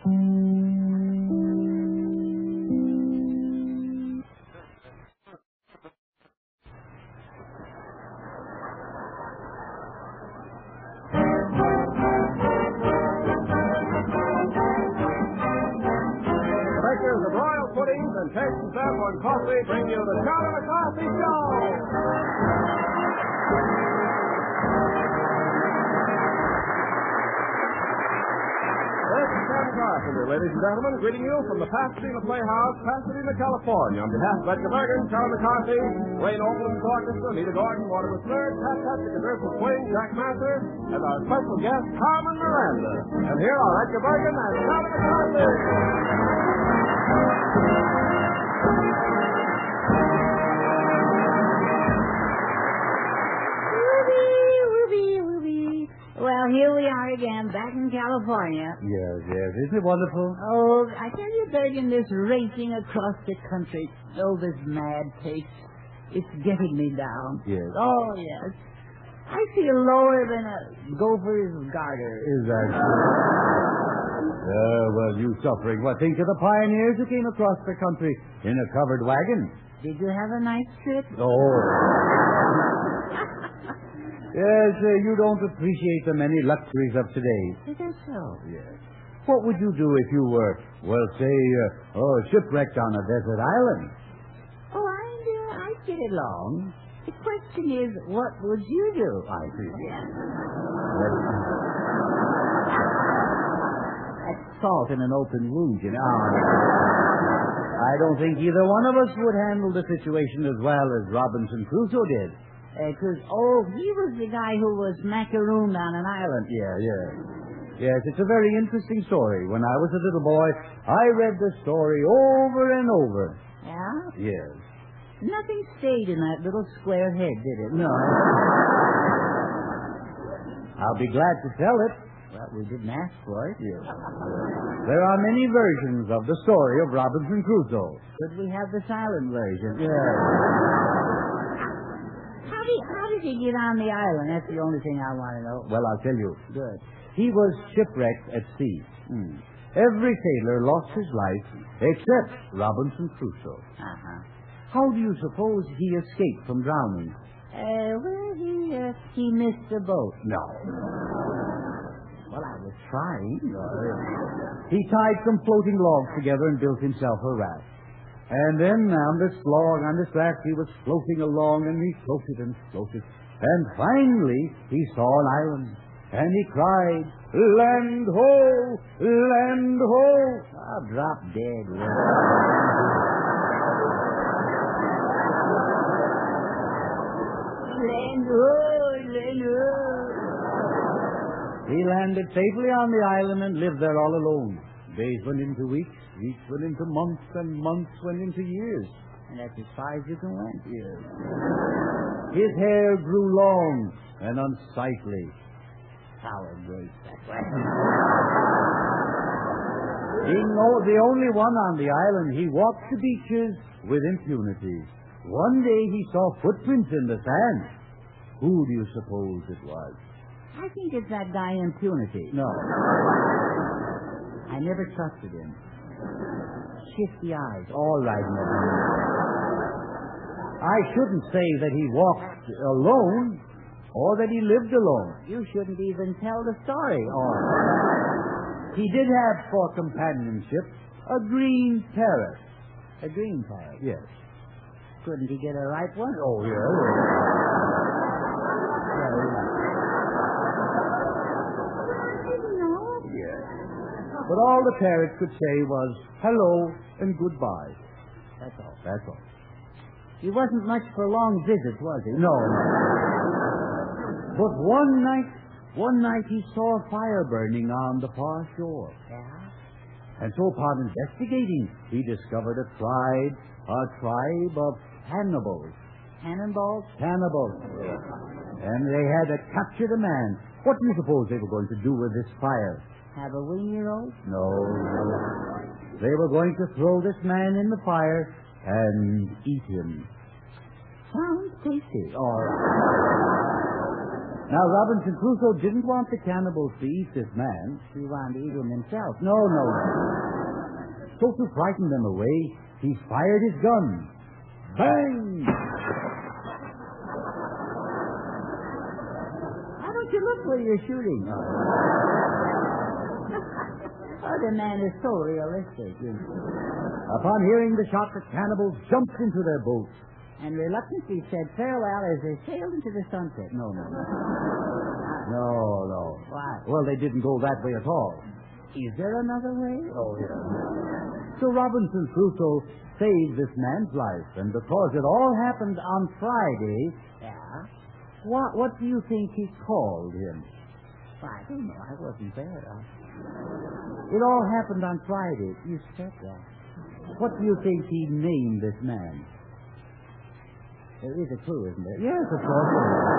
Makers of Royal Puddings and Texas Apple and Coffee bring you the Charlie McCarthy Show. This is Sam Carpenter, ladies and gentlemen, greeting you from the Pasadena Playhouse, Pasadena, California. On behalf of Edgar Bergen, Charlie McCarthy, Wayne Oakland's orchestra, Nita Gordon, Mortimer Snerd, Pat Patrick, and Urkel Swing, Jack Mather, and our special guest, Carmen Miranda. And here are Edgar Bergen and Charlie McCarthy. Well, here we are again, back in California. Yes. Isn't it wonderful? Oh, I tell you, Bergen, this racing across the country, this mad pace, it's getting me down. Yes. Oh, yes. I feel lower than a gopher's garter. Is that so? Well, you suffering. What, think of the pioneers who came across the country in a covered wagon? Did you have a nice trip? Oh. Yes, you don't appreciate the many luxuries of today. Is that so? Yes. What would you do if you were, shipwrecked on a desert island? Oh, I'd get along. The question is, what would you do? I see. That's salt in an open wound, you know. I don't think either one of us would handle the situation as well as Robinson Crusoe did. He was the guy who was macarooned on an island. Yeah. Yes, it's a very interesting story. When I was a little boy, I read the story over and over. Yeah? Yes. Nothing stayed in that little square head, did it? No. I'll be glad to tell it. Well, we didn't ask for it. Yes. There are many versions of the story of Robinson Crusoe. Could we have the silent version? Yes. How did he get on the island? That's the only thing I want to know. Well, I'll tell you. Good. He was shipwrecked at sea. Every sailor lost his life except Robinson Crusoe. Uh-huh. How do you suppose he escaped from drowning? He missed the boat. No. Well, I was trying. He tied some floating logs together and built himself a raft. And then on this raft, he was floating along, and he floated and floated. And finally, he saw an island. And he cried, "Land ho! Land ho!" Drop dead. Land ho! Land ho! He landed safely on the island and lived there all alone. Days went into weeks, weeks went into months, and months went into years. And that's as far as you can went. Yes. His hair grew long and unsightly. Sour grapes, that way. Being the only one on the island, he walked the beaches with impunity. One day he saw footprints in the sand. Who do you suppose it was? I think it's that guy Impunity. No. I never trusted him. Shifty eyes. All right, Neville. I shouldn't say that he walked alone or that he lived alone. You shouldn't even tell the story. He did have for companionship a green parrot. A green parrot? Yes. Couldn't he get a right one? Oh, yeah. But all the parrot could say was hello and goodbye. That's all. That's all. He wasn't much for long visits, was he? No. But one night he saw a fire burning on the far shore. Yeah? And so upon investigating, he discovered a tribe of cannibals. Cannonballs? Cannibals. And they had captured a man. What do you suppose they were going to do with this fire? Have a wing-year-old? No. They were going to throw this man in the fire and eat him. Sounds tasty. All right. Now, Robinson Crusoe didn't want the cannibals to eat this man. He wanted to eat him himself. No. So to frighten them away, he fired his gun. Bang! Why don't you look where you're shooting? Oh, the man is so realistic. Upon hearing the shot, the cannibals jumped into their boats. And reluctantly said farewell as they sailed into the sunset. No. No. Why? Well, they didn't go that way at all. Is there another way? Oh, yeah. So Robinson Crusoe saved this man's life, and because it all happened on Friday, Yeah? what do you think he called him? I don't know. I wasn't there. It all happened on Friday. You said that. What do you think he named this man? There is a clue, isn't there? Yes, of course.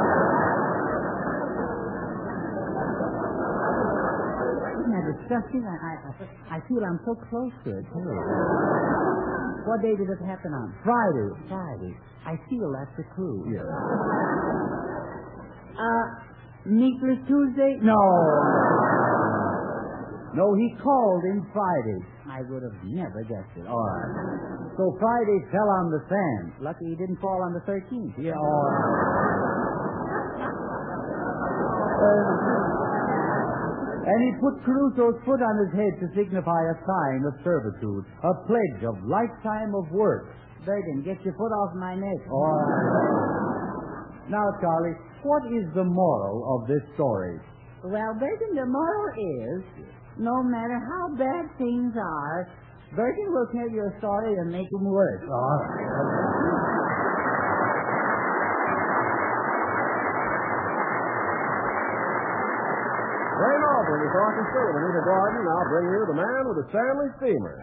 Isn't that disgusting? I feel I'm so close to it, too. What day did it happen on? Friday. I feel that's the clue. Yes. Meatless Tuesday? No, he called him Friday. I would have never guessed it. All right. So Friday fell on the sand. Lucky he didn't fall on the 13th. Yeah, all right. And he put Crusoe's foot on his head to signify a sign of servitude, a pledge of lifetime of work. Bergen, get your foot off my neck. All right. Now, Charlie, what is the moral of this story? Well, Bergen, the moral is, no matter how bad things are, Bergen will tell you a story and make them worse. All right. Ray Noble is orchestra with Anita Gordon now bring you The Man with the Stanley Steamer.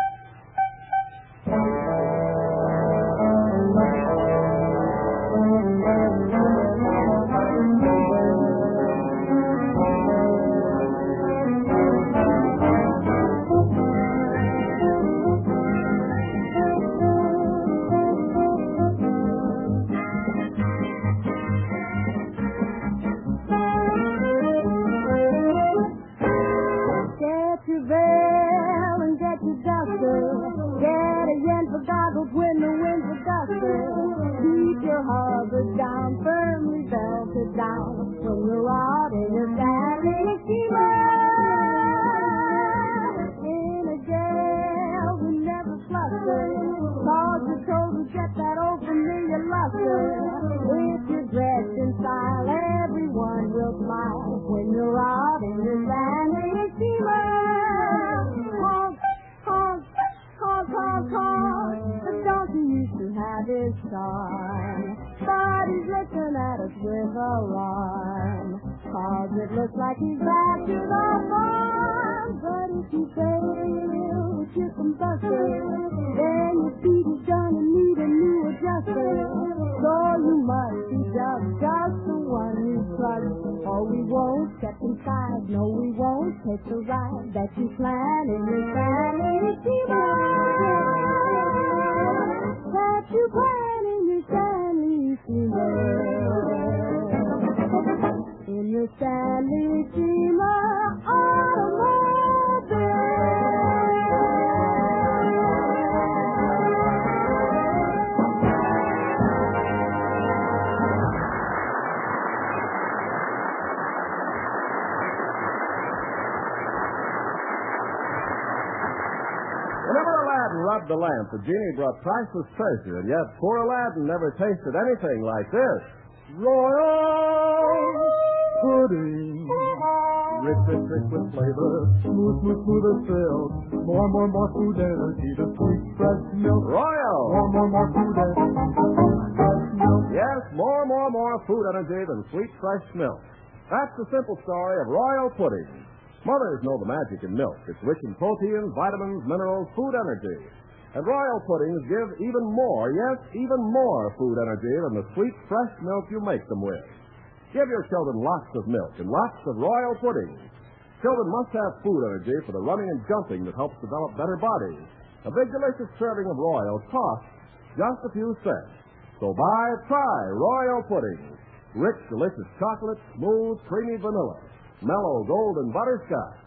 But he's looking at us with alarm, 'cause it looks like he's back to the farm. But if you fail with your combustor, then your speed is gonna need a new adjuster. So you must be just the one you trust, or we won't step inside. No, we won't take the ride that you plan in your family steamer. That you plan in your Stanley steamer. In your Stanley steamer Rubbed the lamp, the genie brought priceless treasure, and yet poor Aladdin never tasted anything like this. Royal pudding, rich with flavor, smooth as silk. More food energy, the sweet fresh milk. Royal! More food energy, fresh milk. Yes, more food energy than sweet fresh milk. That's the simple story of Royal Pudding. Mothers know the magic in milk. It's rich in proteins, vitamins, minerals, food energy. And Royal Puddings give even more food energy than the sweet, fresh milk you make them with. Give your children lots of milk and lots of Royal Puddings. Children must have food energy for the running and jumping that helps develop better bodies. A big, delicious serving of Royal costs just a few cents. So try Royal Puddings. Rich, delicious chocolate, smooth, creamy vanilla. Mellow, golden butterscotch.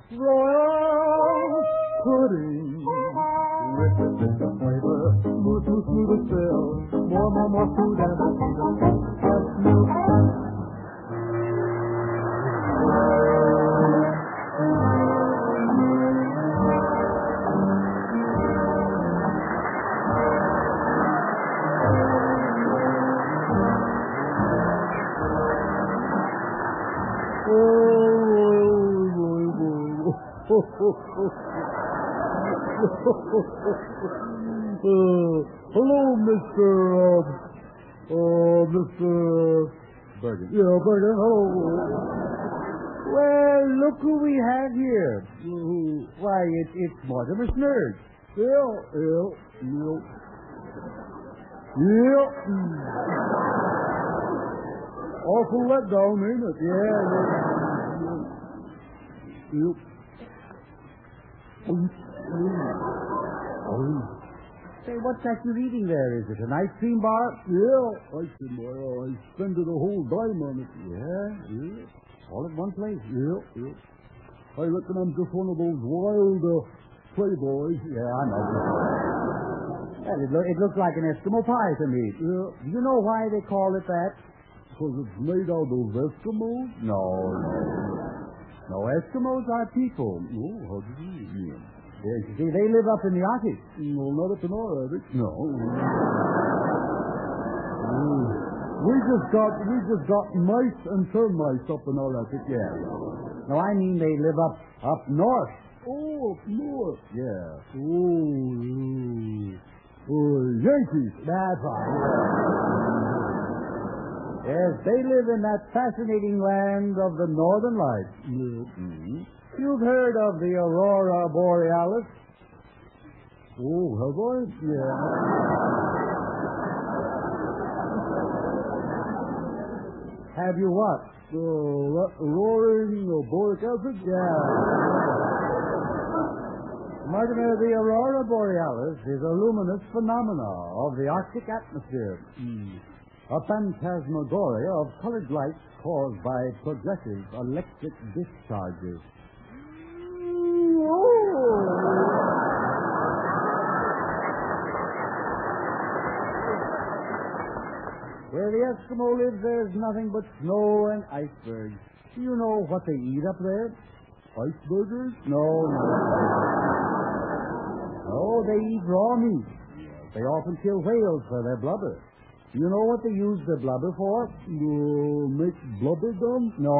Royal pudding. Rich with flavor. Smooth, smooth, smooth as silk. More food and just milk. Hello, Mr. Bergen. Yeah, Bergen, hello. Well, look who we have here. Why, it's Mortimer Snurg. Yeah. Awful letdown, ain't it? Yeah. Say, what's that you're eating there? Is it an ice cream bar? Yeah, I spent a whole dime on it. Yeah. All at one place. Yeah. I reckon I'm just one of those wild playboys. Yeah, I know. Well, it looks like an Eskimo pie to me. Yeah. Do you know why they call it that? Because it's made out of Eskimos? No. Eskimos are people. Oh, how do you mean? Yes, you see, they live up in the Arctic. No, not up in our attic. No. We just got mice and termites up in our attic. Yeah. No, I mean they live up north. Oh, up north. Yeah. Yankees. That's right. Yes, they live in that fascinating land of the Northern Lights. Yeah. Mm-hmm. You've heard of the Aurora Borealis? Oh, have I? Yeah. Have you what? Roaring boric acid? Yeah. Mortimer, the Aurora Borealis is a luminous phenomena of the Arctic atmosphere. A phantasmagoria of colored lights caused by progressive electric discharges. Where the Eskimo lives, there's nothing but snow and icebergs. Do you know what they eat up there? Icebergers? No. No, they eat raw meat. They often kill whales for their blubber. Do you know what they use their blubber for? Make blubber gum? No.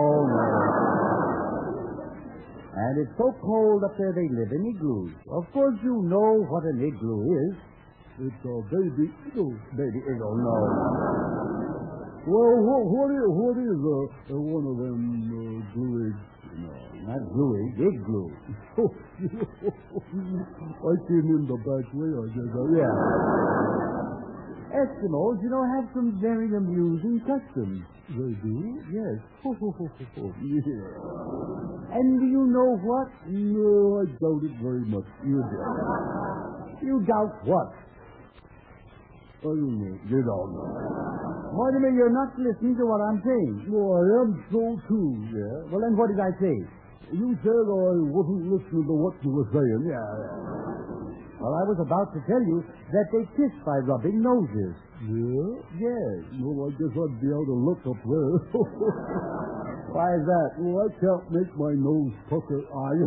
And it's so cold up there they live in igloos. Of course you know what an igloo is. It's a baby igloo. Baby igloo, no. Well, what is one of them glue eggs? No, not glue egg, igloo. I came in the back way, I guess. Yeah. Eskimos, have some very amusing customs. They do? Yes. Yeah. And do you know what? No, I doubt it very much. You do. You doubt what? I don't know. You don't know. Mortimer, you're not listening to what I'm saying. No, I am so too. Yeah? Well, then what did I say? You said I wasn't listening to what you were saying. Yeah. Well, I was about to tell you that they kiss by rubbing noses. Yeah? Yes. Well, I guess I'd be able to look up there. Why is that? Well, I can't make my nose pucker.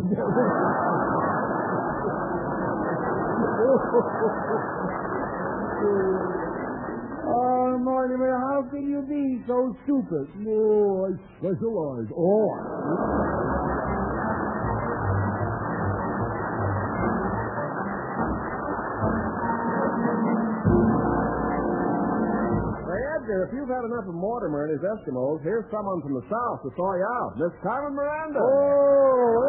Oh, Mortimer, how can you be so stupid? No, I specialize. Edgar, if you've had enough of Mortimer and his Eskimos, here's someone from the South to thaw you out. Miss Carmen Miranda. Oh,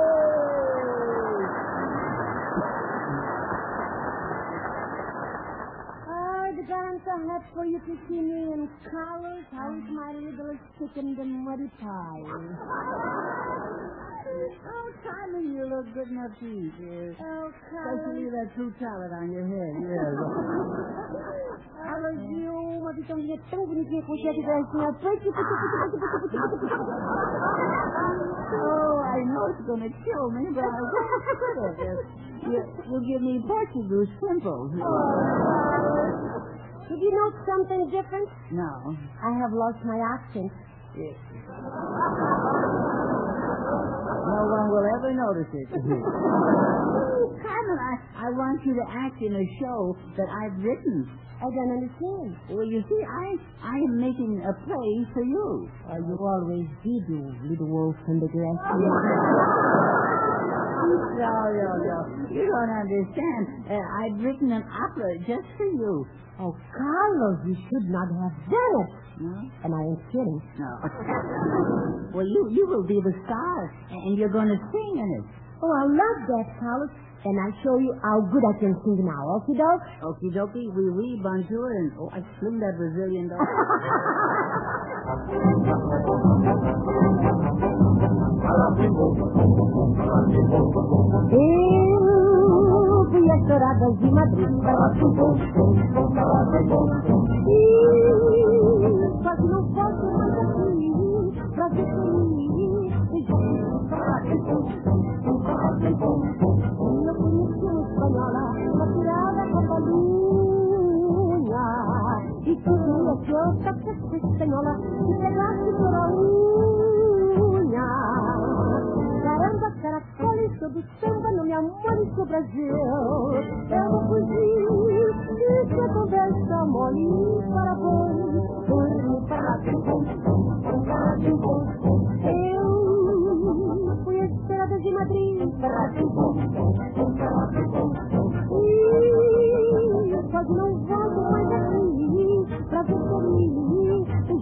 The ground's so hot for you to see me in colors. How is my little chicken the muddy pie? Oh, time You look good enough to eat, yes. Oh, Especially Carlos. that fruit salad on your head, yes. Carlos, uma vitamininha tão bonitinha com cheiro de gracinha. Oh, I know it's going to kill me, but I'll get it. You give me Portuguese pimples. Did you note something different? No. I have lost my accent. No one will ever notice it. Carmen, I want you to act in a show that I've written. I don't understand. Well, you see, I am making a play for you. You always did, you little wolf in the grass. No. You don't understand. I've written an opera just for you. Oh, Carlos, you should not have done it. No? And I ain't kidding. No. Well, you will be the star, and you're going to sing in it. Oh, I love that, Carlos. And I'll show you how good I can sing now. Okie doke? Okie dokie, oui, bonjour, and I sling that Brazilian dog. Eu fui as touradas de Madrid. Só que não posso mais aqui pra ser feliz. Eu conheci uma espanhola, naturada Catalunha. E queria que eu tocasse espanhola e pegasse por a unha. Caramba, caracoles, sob samba, não me amores pro Brasil. Eu vou fugir, e se a conversa mole para boi, eu fui a estrada de Madrid, e quase não volto mais aqui, pra ver feliz.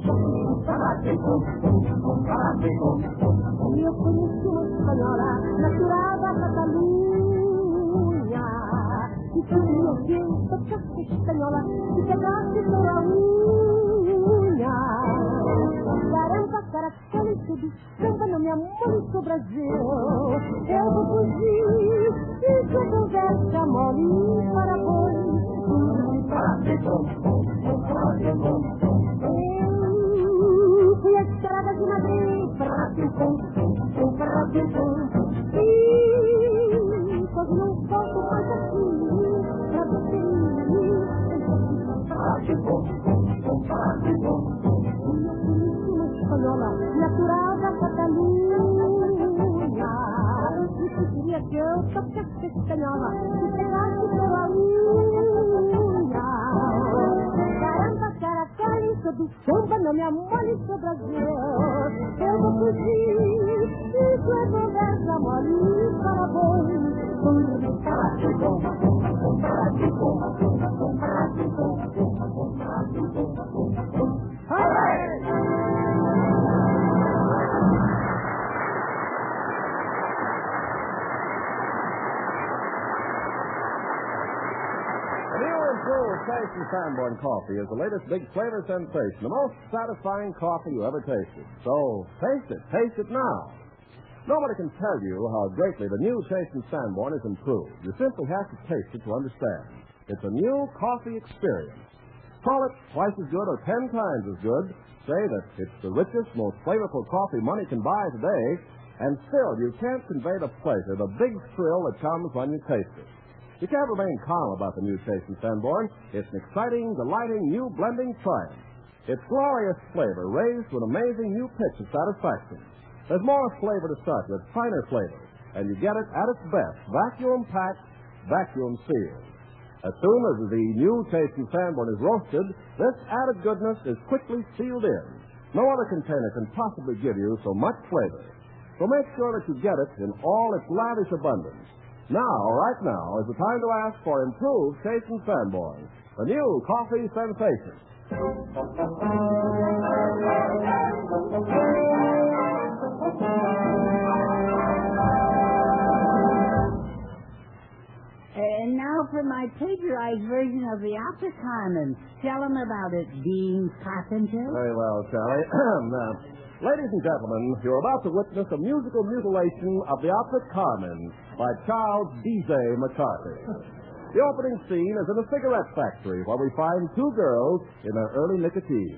E eu conheci uma espanhola, naturada Catalunha. E queria que eu tocasse espanhola e pegasse por a unha. Caramba, caracoles, tudo samba, não me amores pro Brasil. Eu vou fugir, e se a conversa mole para boi. Eu fui a estrada de Madrid, e quase não volto mais aqui pra ver feliz. Uma espanhola, naturada Catalunha. E se queria que eu tocasse espanhola e pegasse pela unha. Caramba, caracoles, sob samba, não me amores pro Brasil. Eu vou fugir, e se a conversa mole para boi. The new improved Taste and Sanborn coffee is the latest big flavor sensation, the most satisfying coffee you ever tasted. So, taste it now. Nobody can tell you how greatly the new Taste and Sanborn is improved. You simply have to taste it to understand. It's a new coffee experience. Call it twice as good or 10 times as good. Say that it's the richest, most flavorful coffee money can buy today, and still you can't convey the pleasure, the big thrill that comes when you taste it. You can't remain calm about the new Taste and Sanborn. It's an exciting, delighting, new blending triumph. Its glorious flavor raised to an amazing new pitch of satisfaction. There's more flavor to start with, finer flavor, and you get it at its best, vacuum-packed, vacuum-sealed. As soon as the new Taste and Sanborn is roasted, this added goodness is quickly sealed in. No other container can possibly give you so much flavor. So make sure that you get it in all its lavish abundance. Right now, is the time to ask for improved Taste and Sanborn, the new coffee sensation. And now for my plagiarized version of the opera, Carmen. Tell them about it, Dean Carpenter. Very well, Charlie. Ladies and gentlemen, you're about to witness a musical mutilation of the opera Carmen by Charles D.J. McCarthy. The opening scene is in a cigarette factory where we find two girls in their early nicotine.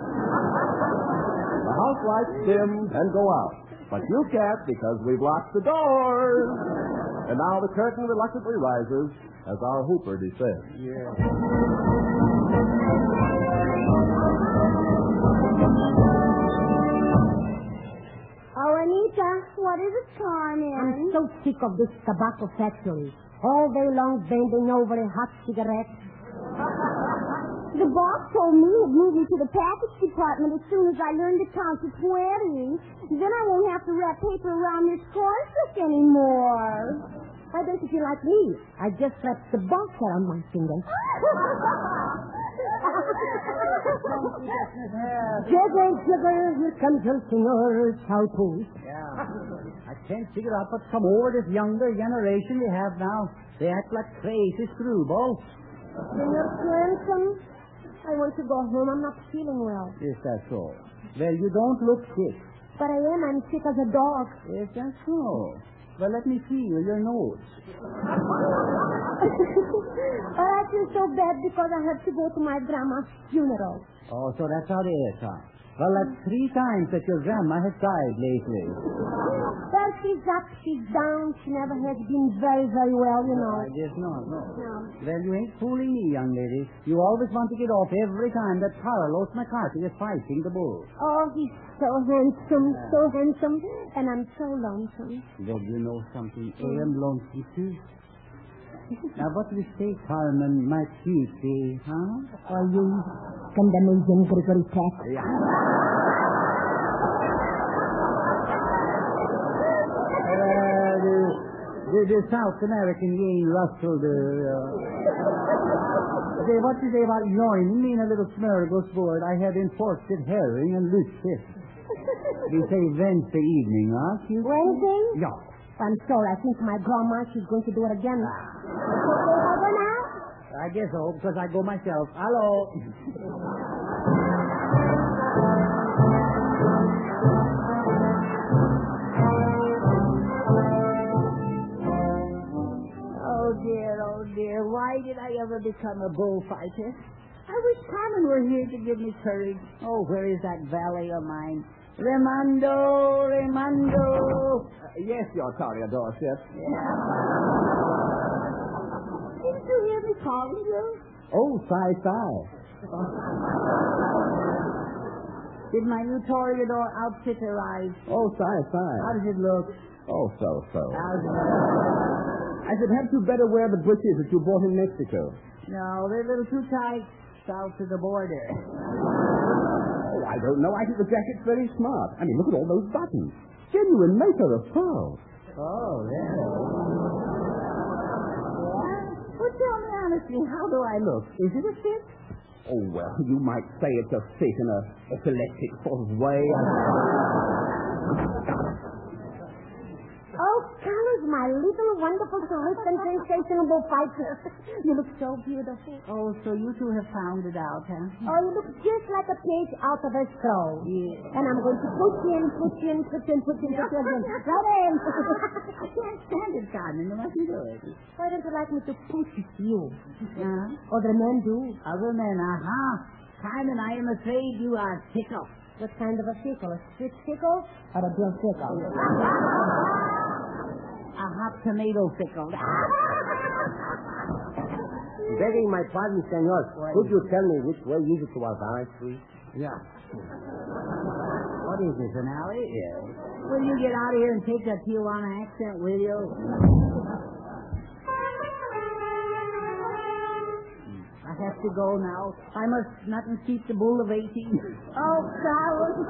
The house lights dim and go out, but you can't because we've locked the doors. And now the curtain reluctantly rises as our Hooper descends. Oh, Anita, what is it, Carmen? I'm so sick of this tobacco factory. All day long bending over a hot cigarette. The boss told me he'd move me to the package department as soon as I learned to count to 20. Then I won't have to wrap paper around this cornflake anymore. Why don't you feel like me? I just wrapped the box around my finger. Sugar, sugar, here comes your singer, Cowpool. I can't figure out what's come over this younger generation we have now. They act like crazy screwballs. Senor Clemson, I want to go home. I'm not feeling well. Is that so? Well, you don't look sick. But I am. I'm sick as a dog. Is that so? Well, let me feel your nose. Oh, I feel so bad because I have to go to my grandma's funeral. Oh, so that's how it is, huh? Well, that's 3 times that your grandma has died lately. Well, she's up, she's down. She never has been very, very well, you know. I guess not, no. Well, you ain't fooling me, young lady. You always want to get off every time that Carlos McCarthy is fighting the bull. Oh, he's so handsome, and I'm so lonesome. Well, you know something? I am lonesome, too. Now, what do you say, Carmen, my cutie, huh? Are you Scandinavian Gregory Peck? Yeah. The South American Yane Russell, what do you say about joining me in a little smorgasbord I had imported herring and loose fish? We say Wednesday evening, huh? Wednesday? Yeah. I'm sorry, I think my grandma, she's going to do it again. Over now? I guess so, because I go myself. Hello. Oh dear, why did I ever become a bullfighter? I wish Carmen were here to give me courage. Oh, where is that valet of mine? Remando. Yes, your Toreador, Chef. Didn't you hear me calling you? Oh, sigh. Did my new Toreador outfit arrive? Oh, sigh. How does it look? Oh, so. How's it look? I said, hadn't you better wear the breeches that you bought in Mexico? No, they're a little too tight south of the border. Oh, I don't know. I think the jacket's very smart. I mean, look at all those buttons. Genuine maker of pearls. Oh, yeah. Well, tell me honestly, how do I look? Is it a fit? Oh, well, you might say it's a fit in a epileptic sort of way. Oh, Carlos, my little wonderful, terrific, and sensational fighter. You look so beautiful. Oh, so you two have found it out, huh? Oh, you look just like a page out of a scroll. Yeah. And I'm going to push in. Right in. I can't stand it, Carmen. You mustn't do it. Why don't you like me to push you? Huh? Other men do. Other men, Carmen, I am afraid you are tickled. What kind of a tickle? A stick tickle or a bill tickle? A hot tomato pickle. Begging my pardon, senor, could you tell me which way is it to Alvarez Street? Yeah. What is this, an alley? Yeah. Will you get out of here and take that Tijuana accent with you? I have to go now. I must not keep the bull of 18. Oh, Carlos.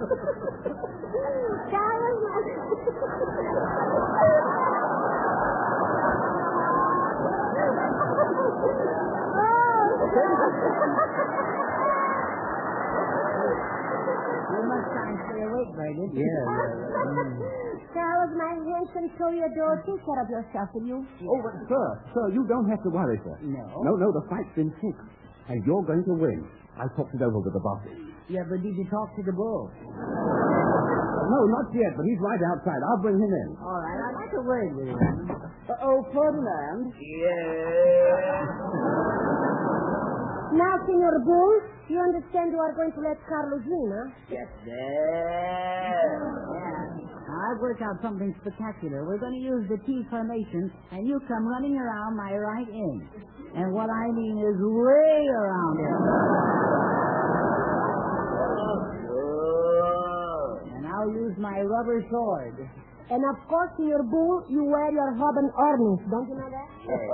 You must try and stay awake, Brady. Yeah. Carlos, my handsome Toreador, take care of yourself, will you? Oh, but sir, you don't have to worry, sir. No, the fight's been fixed. And you're going to win. I talked it over with the boss. Yeah, but did you talk to the bull? No, not yet, but he's right outside. I'll bring him in. All right, I'd like a word with him. Ferdinand. Yes. Now, Senor Bull, you understand you are going to let Carlos in, huh? Yes, there. I've worked out something spectacular. We're going to use the T formation, and you come running around my right end. And what I mean is way around it. And I'll use my rubber sword. And of course, Senor Bull, you wear your Robin ornaments. Don't you know that?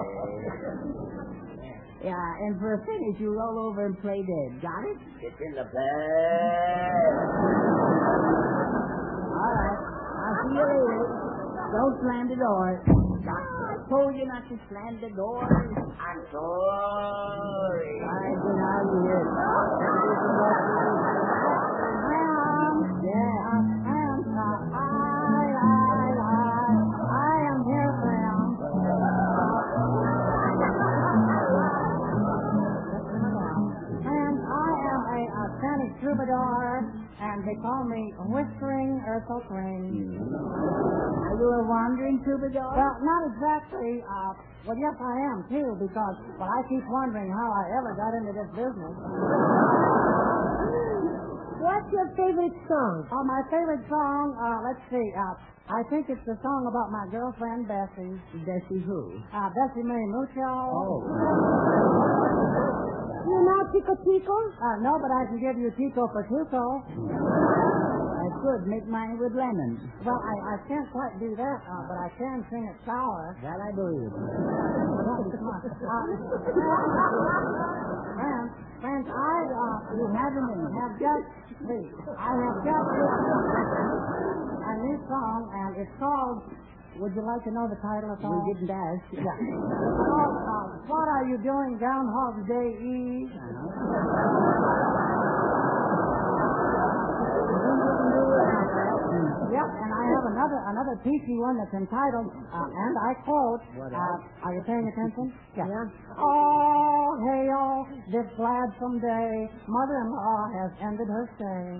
Yeah, and for a finish, you roll over and play dead. Got it? It's in the bag. All right. I'll see you later. Don't slam the door. I told you not to slam the door. I'm sorry. All right, then I'll do it. I am here, Sam. Sonic troubadour, and they call me Whispering Earthel Crane. Are you a wandering troubadour? Well, not exactly. Well, yes, I am, too, because, I keep wondering how I ever got into this business. What's your favorite song? Oh, my favorite song, let's see, I think it's the song about my girlfriend, Bessie. Bessie who? Bessie Mary Mucho. Oh. You know Tico Tico? No, but I can give you Tico for Tuco. I could make mine with lemon. Well, I can't quite do that, but I can sing it sour. That I believe. Friends, you have just a new song, and it's called, would you like to know the title of the song? We didn't ask. Yeah. What are you doing Groundhog Day Eve? Yep, and I have another peachy one that's entitled, and I quote, are you paying attention? Yeah. Oh, hey, oh, this gladsome day, mother-in-law has ended her stay.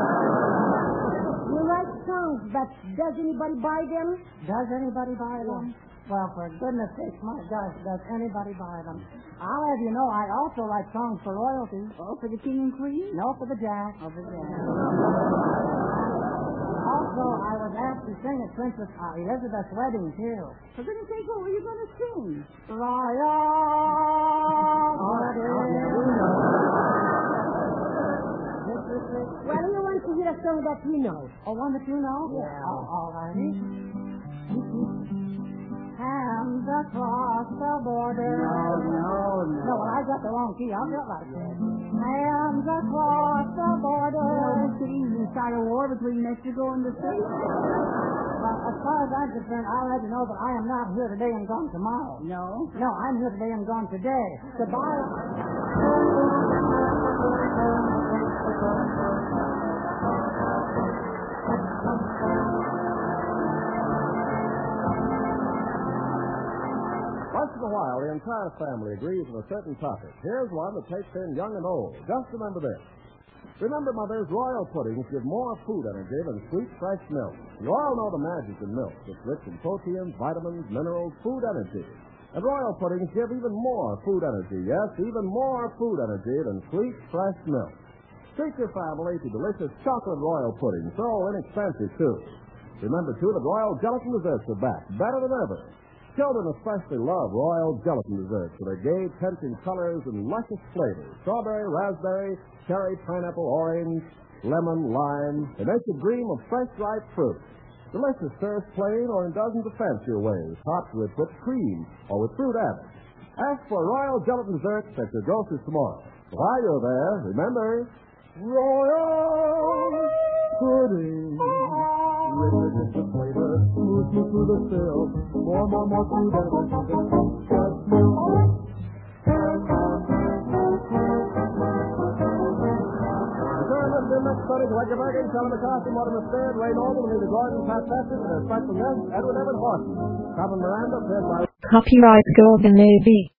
You write songs, but does anybody buy them? Does anybody buy them? Well, for goodness sake, my gosh, does anybody buy them? I'll have you know, I also write songs for royalty. Oh, for the king and queen? No, for the jack. Oh, for the jack. Also, I was asked to sing at Princess Elizabeth's wedding, too. For goodness sake, what were you going to sing? Well, you want to hear a song that you know. Oh, one that you know? Yeah. All righty. Hands across the border. No. No, well, I got the wrong key. I'll get like that. Hands across the border. You start a war between Mexico and the States. Well, as far as I'm concerned, I'll let you know that I am not here today and gone tomorrow. No? No, I'm here today and gone today. Goodbye. Once in a while, the entire family agrees on a certain topic. Here's one that takes in young and old. Just remember this. Remember, mothers, royal puddings give more food energy than sweet, fresh milk. You all know the magic in milk. It's rich in proteins, vitamins, minerals, food energy. And royal puddings give even more food energy. Yes, even more food energy than sweet, fresh milk. Treat your family to delicious chocolate royal pudding, so inexpensive, too. Remember, too, that royal gelatin desserts are back, better than ever. Children especially love royal gelatin desserts for their gay, tempting colors and luscious flavors. Strawberry, raspberry, cherry, pineapple, orange, lemon, lime. They make you dream of fresh, ripe fruit. Delicious served plain or in dozens of fancier ways, topped with whipped cream or with fruit added. Ask for royal gelatin desserts at your grocer's tomorrow. While you're there, remember, royal pudding. Richer is the flavor, smooth you through the sill. More food energy than fresh milk. Next story to Edgar Bergen, Charlie McCarthy, Mortimer Stead, Ray Norman, Anita Gordon, Pat Festus, and their special guest, Edward Everett Horton. Carmen Miranda, played by... Copyright Golden Navy.